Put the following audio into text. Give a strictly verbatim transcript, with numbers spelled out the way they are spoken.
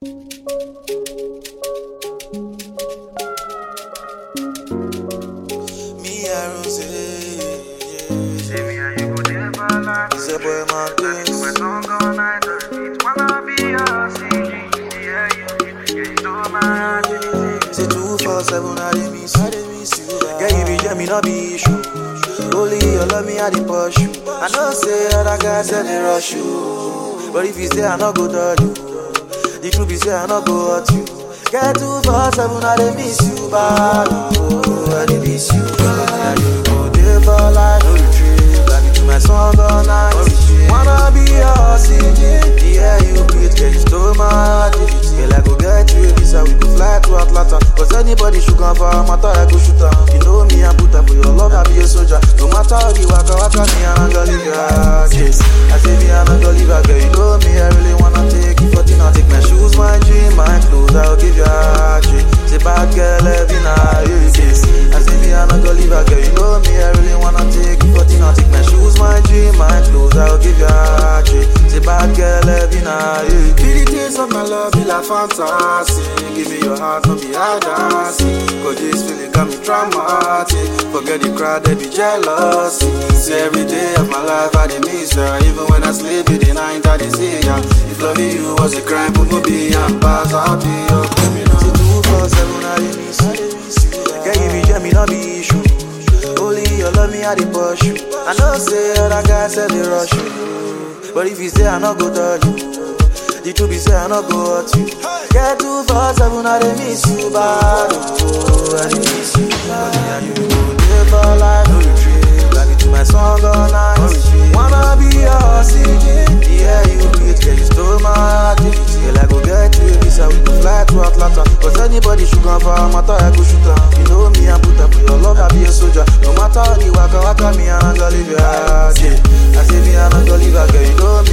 Me I Rose, See me and you go there for life. it's a boy Marcus. My song all night, it wanna be your C D. Yeah, you, yeah, you stole my heart. Say two four seven, I dey miss you. I dey miss you. Girl, you be jam, me no be issue. Only you love me, I dey push you. I know say other guys say they rush you, but if you say I no go tell you, the truth be say I no go hurt you. Girl, two four seven, I dey miss you bad. Oh, I dey miss you bad. You go there for life, no retreat. Like to my song all night. Wanna be your C D. Yeah, you great, girl, you stole my heart. Girl, I go get you a visa, we go fly to Atlanta. Cause anybody should come for a matter, I go shoot her. You know me, I put up for your love, I be a soldier. No matter how the waka waka, me, I'm not gonna leave your heart. Yes, I say me, I'm not gonna leave her, girl. You know me, I really wanna take you for dinner. Take my shoes, my dream, my clothes, I'll give you a heart. Say bad girl, every night. Yes, I say me, I'm not gonna leave her, girl. You know me, I really wanna take you for dinner. Take my shoes, my dream, my clothes, I'll give you a heart. Say bad girl, every night. Feel the taste of my love, be like fantasy. Give me your heart, no be hard dancing. Cause this feeling got me traumatic. Forget the crowd, they be jealous. Say every day of my life I dey miss her. Even when I sleep in the night I dey see her. If loving you was a crime, put me be and pass, I'll be your criminal. Say two four seven I dey miss you. Girl, you be jam, me no be issue. Only you love me, I dey push you. I know say other guys say they rush you, but if you say I no go tell you, the truth be say I no go hurt you. Get two four seven, I dey miss you bad. Oh, I dey miss you bad. Yeah, you go there for life, no retreat. Like it to my song all night. Wanna be your C D. Yeah, you great, girl, you stole my heart. Girl, I go get you a visa, we go fly to Atlanta. Cause anybody should come for a matter, I go shoot her. You know me, I put up for your love, I be a soldier. No matter how the waka waka, me, I'm not gonna leave your heart. Yeah, I say me, I'm not gonna leave her, girl, you know